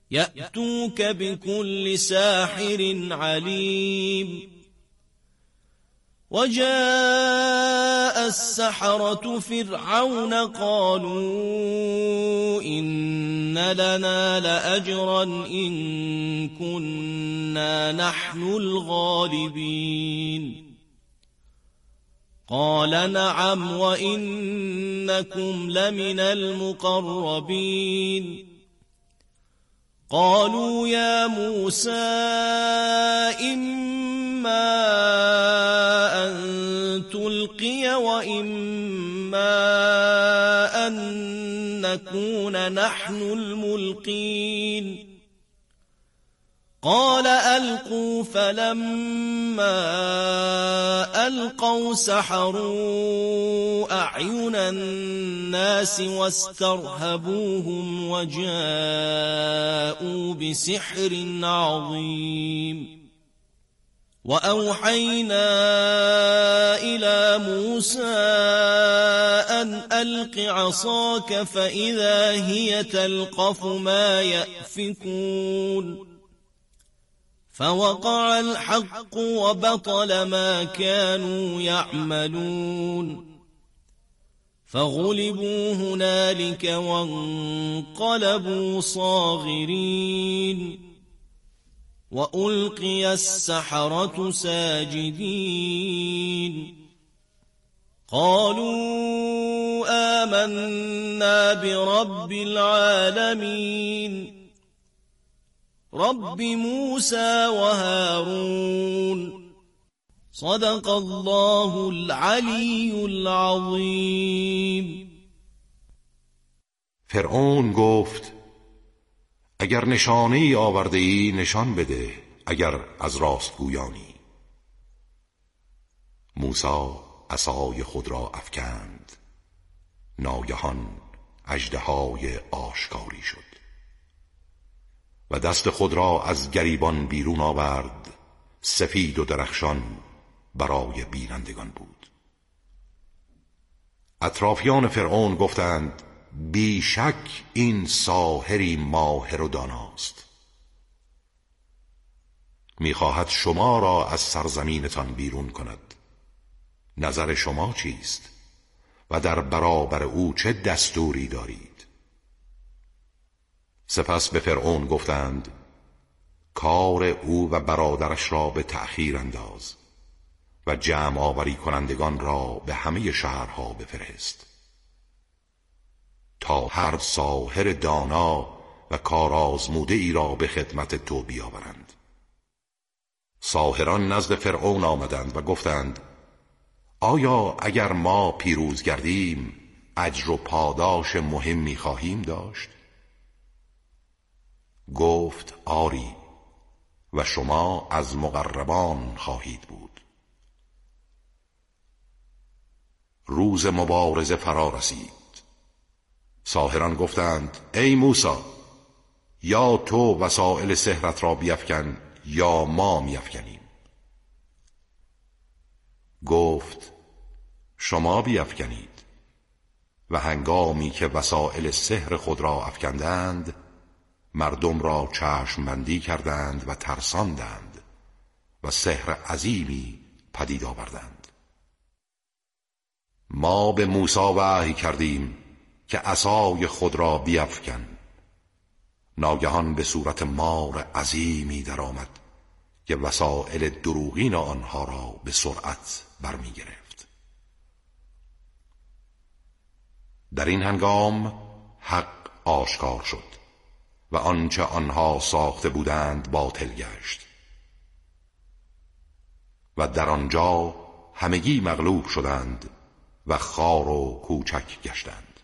يأتوك بكل ساحر عليم. وجاء السحرة فرعون قالوا إن لنا لأجرا إن كنا نحن الغالبين. قال نعم وإنكم لمن المقربين. قالوا يا موسى إما أن تلقي وإما أن نكون نحن الملقين. قال ألقوا. فلما ألقوا سحروا أعين الناس واسترهبوهم وجاءوا بسحر عظيم. وأوحينا إلى موسى أن ألق عصاك فإذا هي تلقف ما يأفكون. فوقع الحق وبطل ما كانوا يعملون. فغلبوا هنالك وانقلبوا صاغرين. وألقي السحرة ساجدين. قالوا آمنا برب العالمين رب موسى وهارون. صدق الله العلی العظیم. فرعون گفت اگر نشانه ای آورده ای نشان بده اگر از راست گویانی. موسی عصای خود را افکند، ناگهان اژدهای آشکاری شد و دست خود را از گریبان بیرون آورد، سفید و درخشان برای بینندگان بود. اطرافیان فرعون گفتند بیشک این ساحری ماهر و داناست. میخواهد شما را از سرزمینتان بیرون کند. نظر شما چیست و در برابر او چه دستوری دارید؟ سپس به فرعون گفتند کار او و برادرش را به تأخیر انداز و جمع آوری کنندگان را به همه شهرها بفرست تا هر ساحر دانا و کار آزموده ای را به خدمت تو بیاورند. ساحران نزد فرعون آمدند و گفتند آیا اگر ما پیروز گردیم اجر و پاداش مهمی خواهیم داشت؟ گفت آری و شما از مقربان خواهید بود. روز مبارزه فرا رسید. ساحران گفتند ای موسی، یا تو وسایل سحرت را بیفکن یا ما میفکنیم. گفت شما بیفکنید. و هنگامی که وسایل سحر خود را افکندند مردم را چشم بندی کردند و ترساندند و سحر عظیمی پدید آوردند. ما به موسی وحی کردیم که عصای خود را بیفکن. ناگهان به صورت مار عظیمی درآمد که وسایل دروغین آنها را به سرعت برمی گرفت. در این هنگام حق آشکار شد و آنچه آنها ساخته بودند باطل گشت و در آنجا همگی مغلوب شدند و خوار و کوچک گشتند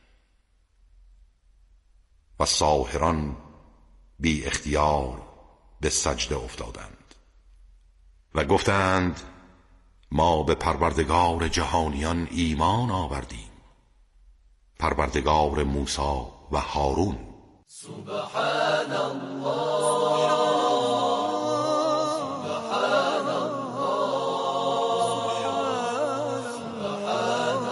و ساحران بی اختیار به سجده افتادند و گفتند ما به پروردگار جهانیان ایمان آوردیم، پروردگار موسی و هارون. سبحان الله سبحان الله سبحان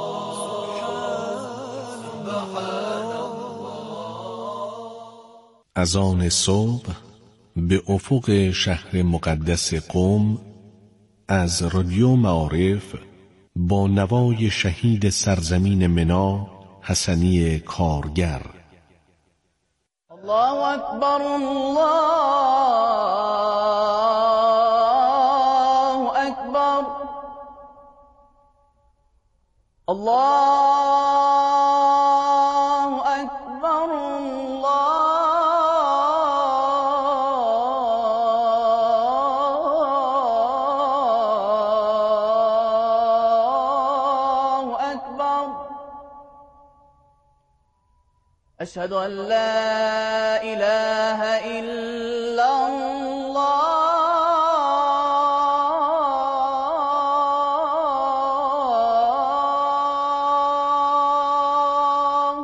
الله سبحان الله. از آن صبح به افق شهر مقدس قم از رادیو معارف با نوای شهید سرزمین منا حسنی کارگر. الله اکبر، الله اکبر، الله اکبر، الله اکبر. أشهد أن لا إله إلا الله.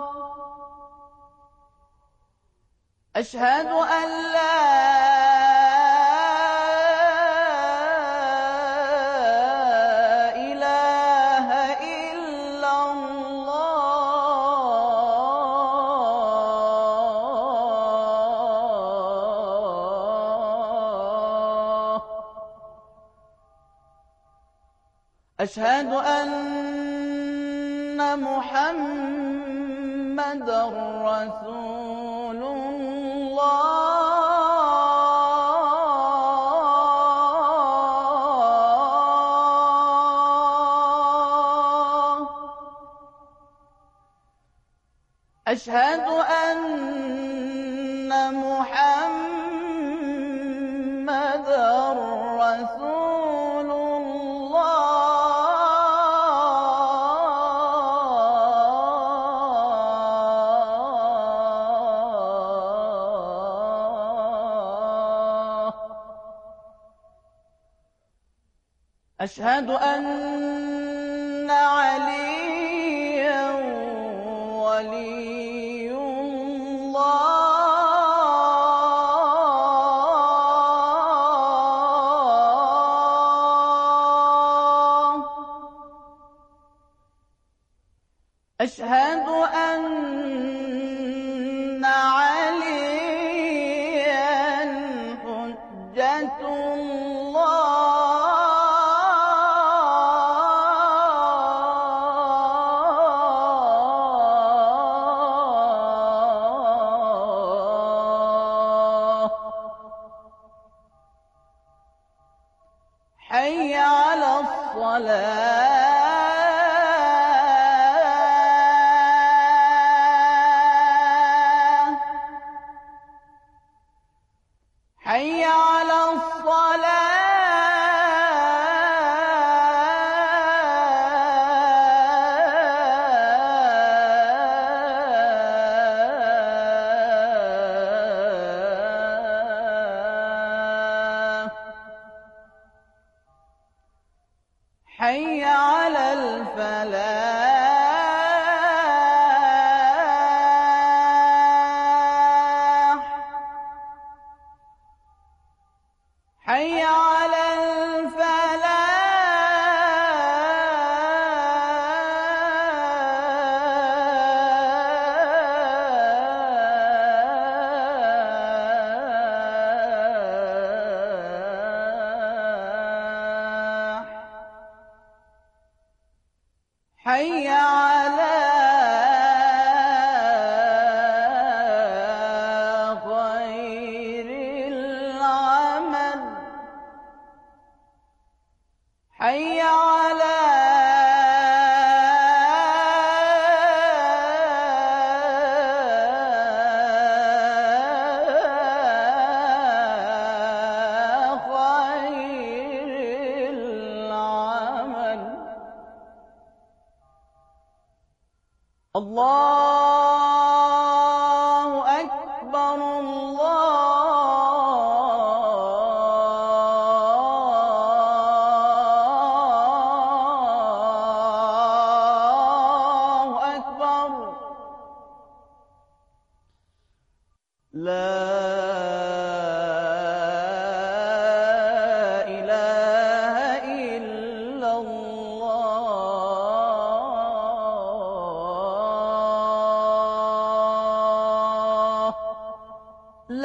أشهد أن لا إله إلا الله. أشهد أن محمدًا رسول الله. أشهد أن محمدًا رسول الله. أشهد أن عليا ولي الله. أشهد أن عليا حجة الله. حي على الصلاة. حي على الصلاة. حي على الفلاح. حي على الفلاح. حي على خير العمل. حي على خير العمل. الله أكبر، الله أكبر. لا إله إلا الله.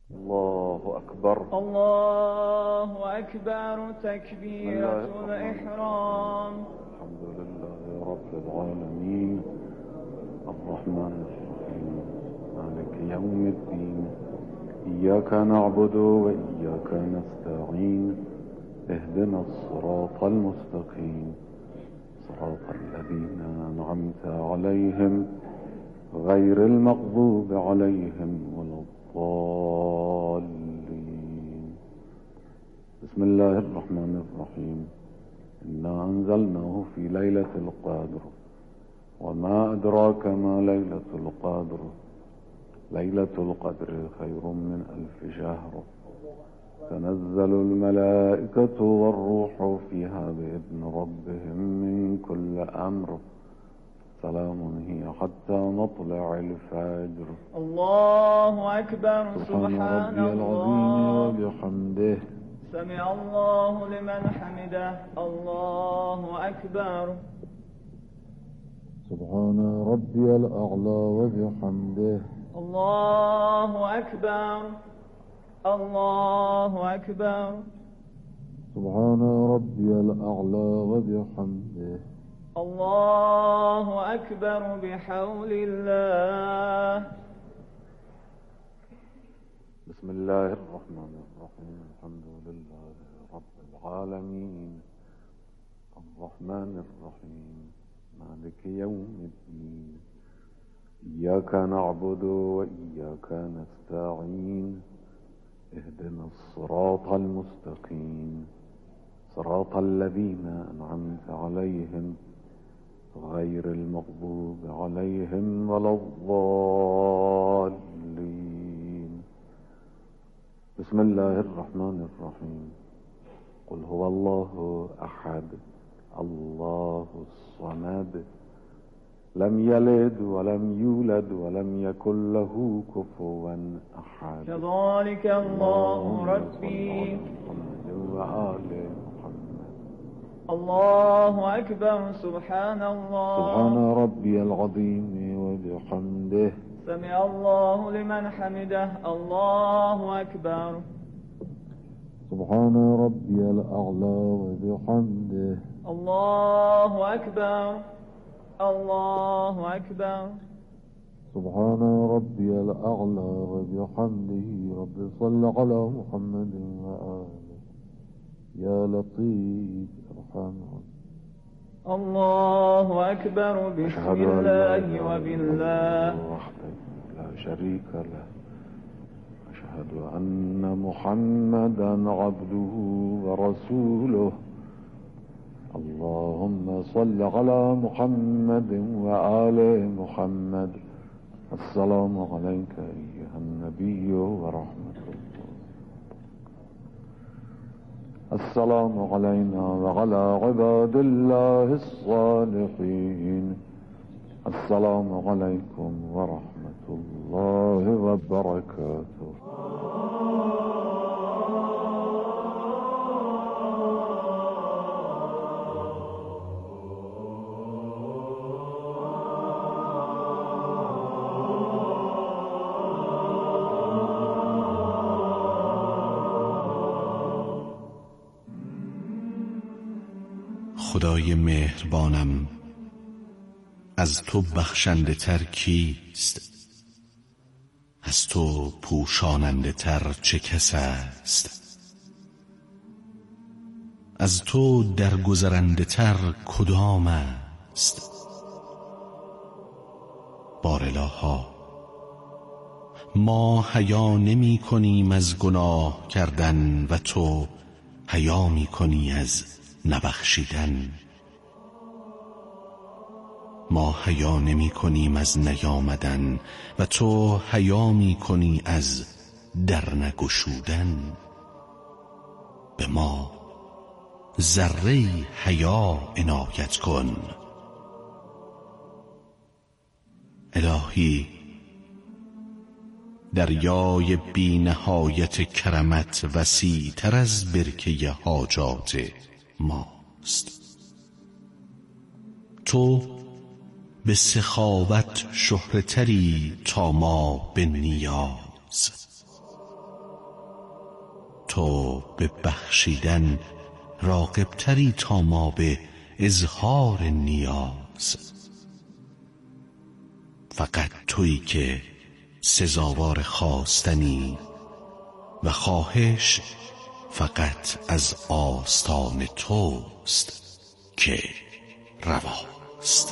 الله أكبر. الله أكبر. تكبيرة الإحرام. الحمد لله رب العالمين الرحمن الرحيم مالك يوم الدين إياك نعبد وإياك نستعين اهدنا الصراط المستقيم صراط الذين أنعمت عليهم غير المغضوب عليهم ولا الضالين. بسم الله الرحمن الرحيم. إنا أنزلناه في ليلة القدر وما أدراك ما ليلة القدر. ليلة القدر خير من 1000 شهر. تنزل الملائكة والروح فيها بإذن ربهم من كل أمر. سلام هي حتى مطلع الفجر. الله أكبر. سبحان ربي العظيم وبحمده. سمع الله لمن حمده. الله أكبر. سبحان ربي الأعلى وبحمده. الله أكبر. الله أكبر. سبحان ربي الأعلى وبحمده. الله أكبر بحول الله. بسم الله الرحمن الرحيم. الحمد لله رب العالمين الرحمن الرحيم مالك يوم الدين إياك نعبد وإياك نستعين اهدنا الصراط المستقيم صراط الذين أنعمت عليهم غير المغضوب عليهم ولا الضالين. بسم الله الرحمن الرحيم. قل هو الله أحد الله الصمد لم يلد ولم يولد ولم يكن له كفوا أحد. كذلك الله ربي. وآل الله أكبر. سبحان الله. سبحان ربي العظيم وبحمده. سمع الله لمن حمده. الله أكبر. سبحان ربي الأعلى وبحمده. الله أكبر. الله أكبر. سبحان ربي الأعلى وبحمده. رب صل على محمد وآله يا لطيف ارحم. الله أكبر. بسم الله وبالله وحده لا شريك له. أشهد أن محمدا عبده ورسوله. اللهم صل على محمد وآل محمد. السلام عليك أيها النبي ورحمة الله. السلام علينا وعلى عباد الله الصالحين. السلام عليكم ورحمة الله وبركاته. خدای مهربانم، از تو بخشنده تر کیست؟ از تو پوشاننده تر چه کس است؟ از تو درگذرنده تر کدام است؟ بارالها، ما حیا نمی کنیم از گناه کردن و تو حیا می کنی از نبخشیدن. ما حیا نمی کنیم از نیامدن و تو حیا می کنی از در نگشودن. به ما ذره حیا عنایت کن. الهی، دریای بی نهایت کرمت وسیع تر از برکه حاجات ماست. تو به سخاوت شهرتری تا ما به نیاز. تو به بخشیدن راغبتری تا ما به اظهار نیاز. فقط تویی که سزاوار خواستنی و خواهش فقط از آستان توست که رواست.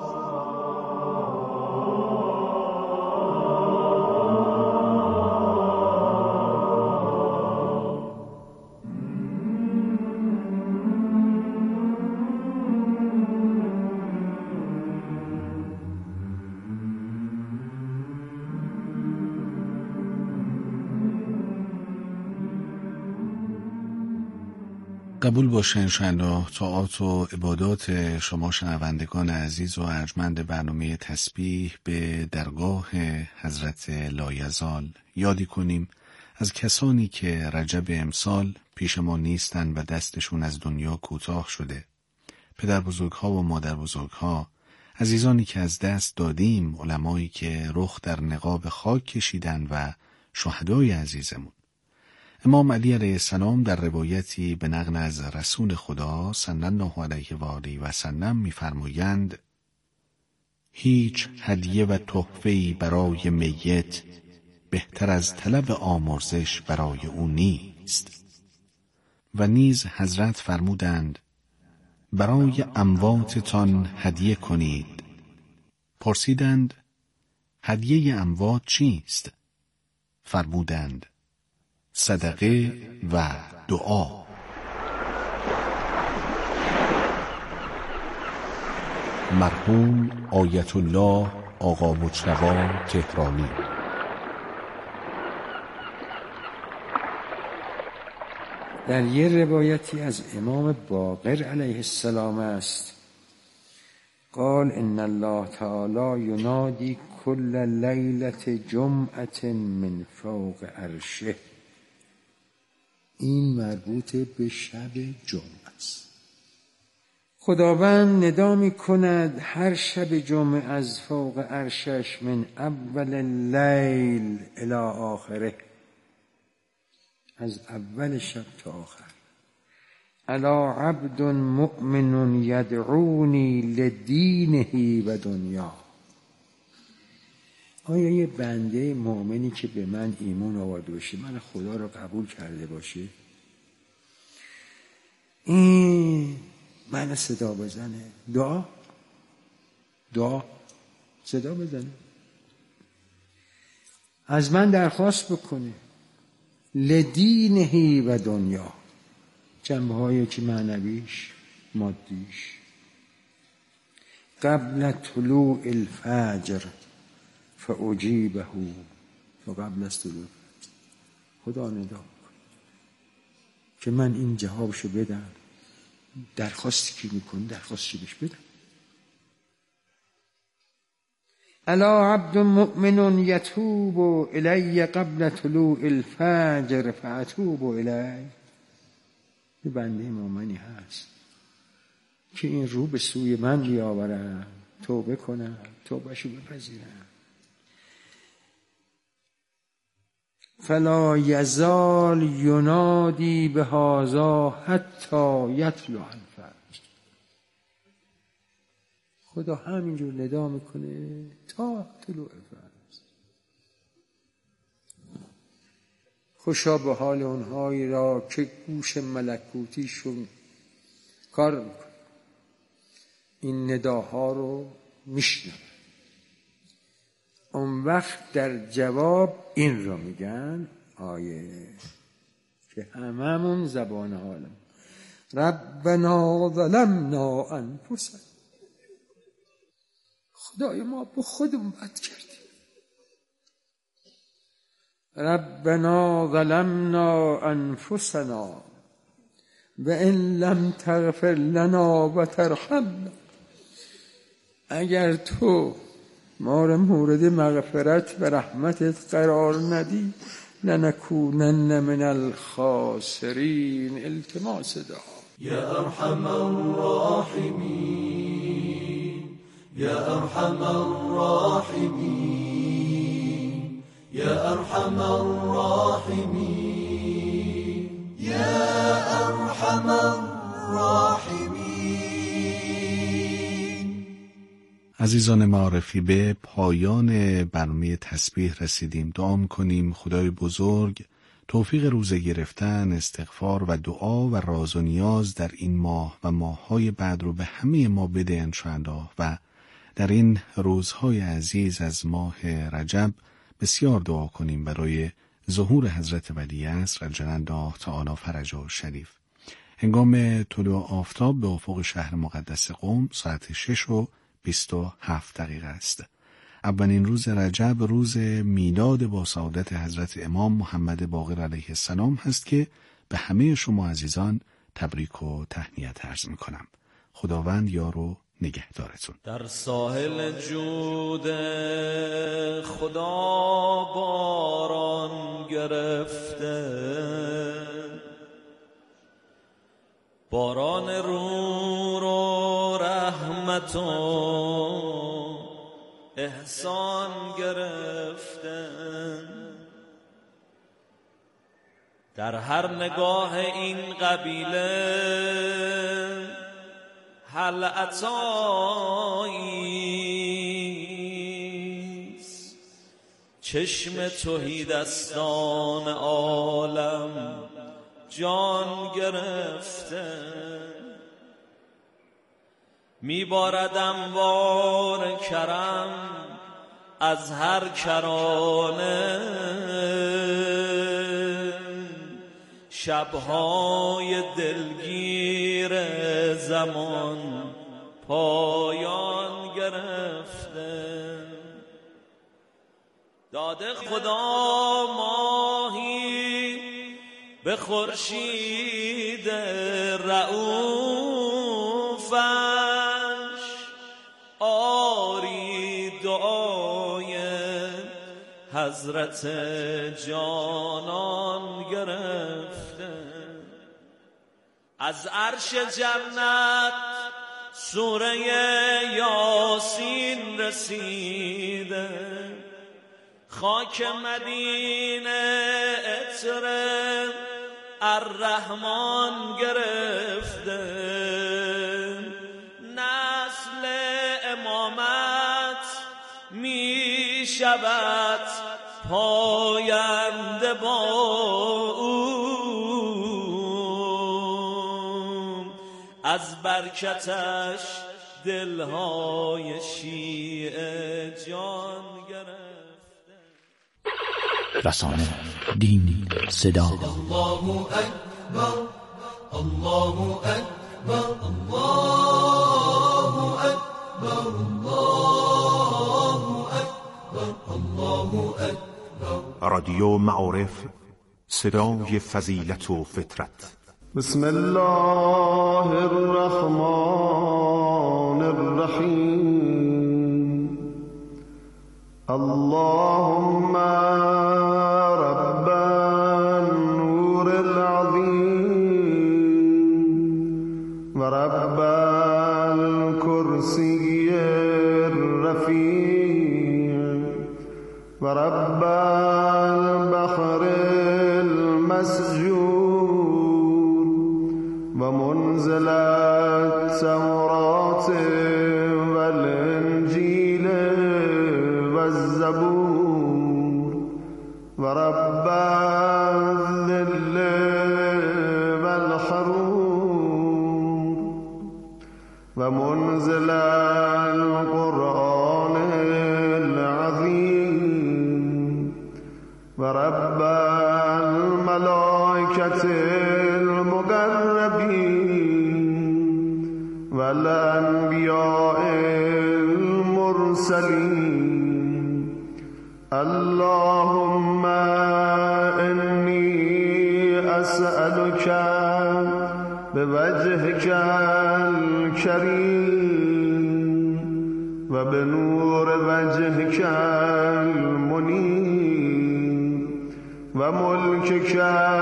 قبول باشه انشاءالله طاعات و عبادات شما شنوندگان عزیز و ارجمند برنامه تسبیح به درگاه حضرت لایزال یادی کنیم از کسانی که رجب امسال پیش ما نیستن و دستشون از دنیا کوتاه شده، پدر بزرگها و مادر بزرگها، عزیزانی که از دست دادیم، علمایی که رخ در نقاب خاک کشیدن و شهدای عزیزمون. امام علی علیه السلام در روایتی به نقل از رسول خدا صلی الله علیه و آله و سلم می‌فرمایند هیچ هدیه و تحفه‌ای برای میت بهتر از طلب آمرزش برای او نیست. و نیز حضرت فرمودند برای امواتتان هدیه کنید. پرسیدند هدیه اموات چیست؟ فرمودند صدقه و دعا. مرحوم آیت الله آقا مجتبی تهرانی. در یه روایتی از امام باقر علیه السلام است قال ان الله تعالی ینادی کل لیلت جمعت من فوق عرشه. این مربوط به شب جمعه است. خداوند ندا می کند هر شب جمعه از فوق عرشش من اول اللیل الی آخره، از اول شب تا آخر. الا عبد مؤمن یدعونی لدینه و دنیا. آیا یه بنده مؤمنی که به من ایمان آورده باشه، من خدا رو قبول کرده باشه، این من صدا بزنه، دعا صدا بزنه، از من درخواست بکنه لدینه و دنیا، جنبه هایی که معنویش مادیش. قبل طلوع الفجر فاجیبه، و قبل از طلوع خدا ندا میکنه که من این جوابشو بدم. درخواستی که میکنه درخواستشو بهش بدم. الا عبد مؤمن یتوب الی قبل طلوع الفجر فاتوب الی. یه بنده مؤمنی هست که این رو به سوی من بیاورم، توبه کنم، توبهشو بپذیرم. فلا یزال ینادی بهذا حتی یطلع الفجر. خدا همینجور ندا میکنه تا طلوع الفجر. خوشا به حال اونهایی را که گوش ملکوتیشون کار میکنه، این نداها رو میشنوه. اون وقت در جواب این رو میگن آیه که هممون زبان حالم ربنا ظلمنا انفسنا. خدای ما به خودمون بد کردیم. ربنا ظلمنا انفسنا و ان لم تغفر لنا و ترحمنا. اگر تو ما را مورد مغفرت و رحمتت قرار ندی لنکونن من الخاسرین. التماس دعا. یا ارحم الراحمین، یا ارحم الراحمین، یا ارحم الراحمین، عزیزان معارفی، به پایان برنامه تسبیح رسیدیم. دعا کنیم خدای بزرگ توفیق روزه گرفتن، استغفار و دعا و راز و نیاز در این ماه و ماه‌های بعد رو به همه ما بده انشاءالله و در این روزهای عزیز از ماه رجب بسیار دعا کنیم برای ظهور حضرت ولیعصر عجل الله تعالی فرجه شریف. هنگام طلوع آفتاب به افق شهر مقدس قم ساعت 6:27 است. اولین روز رجب روز میلاد با سعادت حضرت امام محمد باقر علیه السلام هست که به همه شما عزیزان تبریک و تهنیت عرض میکنم. خداوند یار و نگهدارتون. در ساحل جود خدا باران گرفته، باران رو رحمت و احسان گرفته، در هر نگاه این قبیله هل عطاییست، چشم تهیدستان عالم جان گرفته، میبارد انوار کرم از هر کرانه، شبهای دلگیر زمان پایان گرفته، داده خدا ماهی به خورشید رؤوفش، آری دعای حضرت جانان گرفته، از عرش جنت سوره یاسین رسیده، خاک مدینه عطر الرحمن گرفته، نسل امامت می شود پاینده با او، از برکتش دلهای شیعه جان گرفته. رسانه، دین، صدا. الله اکبر، الله اکبر، الله اکبر، الله اکبر، الله اکبر. رادیو معارف، صدای فضیلت و فطرت. بسم الله الرحمن الرحیم. اللهم رب النور العظیم و رب الکرسی الرفیع و رب البحر المسجور و منزل التوراة والانجیل والزبور و رب الذل والحرور و منزل القرآن العظیم و رب الملائکة المقربین و الانبیاء المرسلین. اللهم انی اسألك بوجهك الكریم و بنور وجهك المنیر و ملكك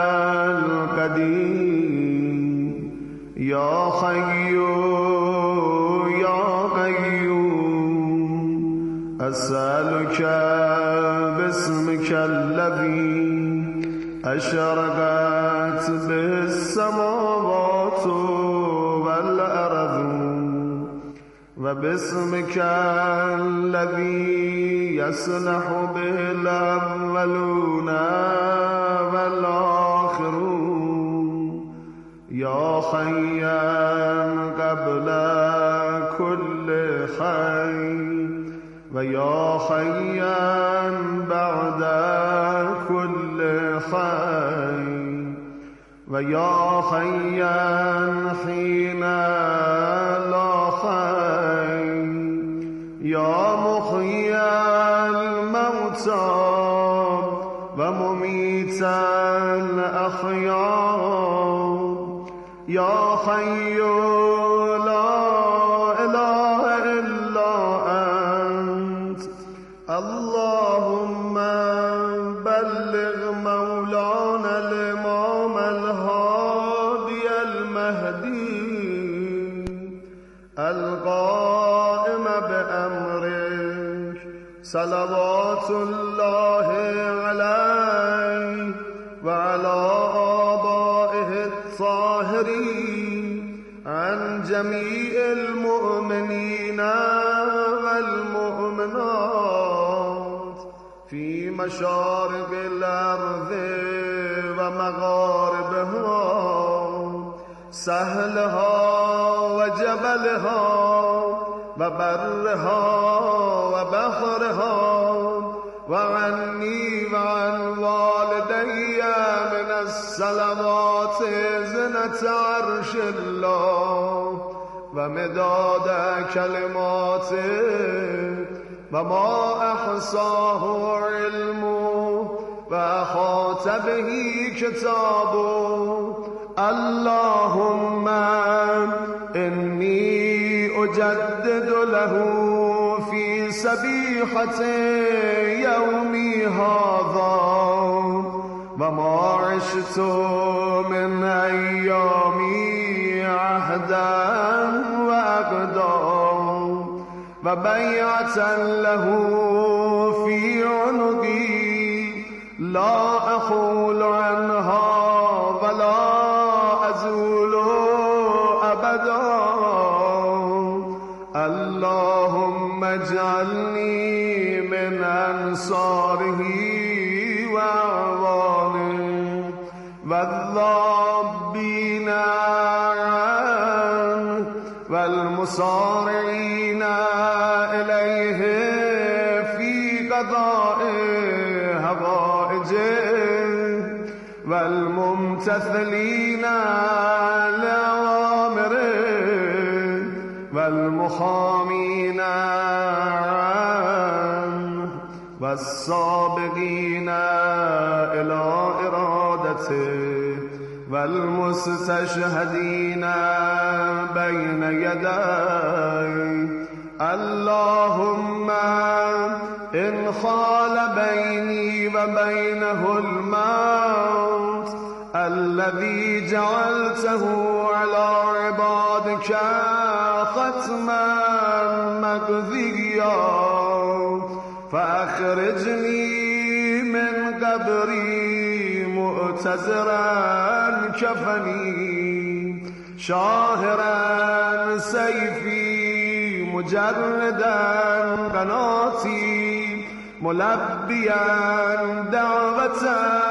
القدیم یا حی یا قیوم اسألك باسمك الذي اشرقت به السماوات والارض وباسمك الذي يصلح به الأولون والآخرون يا حيا قبل كل حي ويا حيا بعد كل حي ويا حيا حين لا حي يا محيي الموتى ومميت الأحياء يا حي لا إله إلا أنت اللهم بلغ مولانا الإمام الهادي المهدي القائم بأمرك صلوات الله عليه وعلى آبائه الطاهرين عن جميع المؤمنين والمؤمنات في مشارق الأرض ومغاربها سهلها وجبلها وبرها وبحرها وعني وعن والدي من الصلوات زنة عرش الله ومداد كلماته وما أحصاه علمه وأحاط به كتابه اللهم إني أجدد له في سبيحة يومي هذا وما عشت من أيامي عهدا وأقدام وبيعة له في عنقي لا أحول عنها ولا أزول أبدا اللهم اجعلني من أنصاره وأعوانه والذابين عنه والمصارعين إليه في قضاء هوائجه والممتثلين لأوامره والمحامين عنه والسابقين إلى إرادته والمستشهدين بين يديه اللهم إن خال بيني وبينه الموت الذي جعلته على عبادك ختما مقضيا فأخرجني من قبري مؤتزرا كفني شاهرا سيفي مجردا قناتي ملبيا دعوة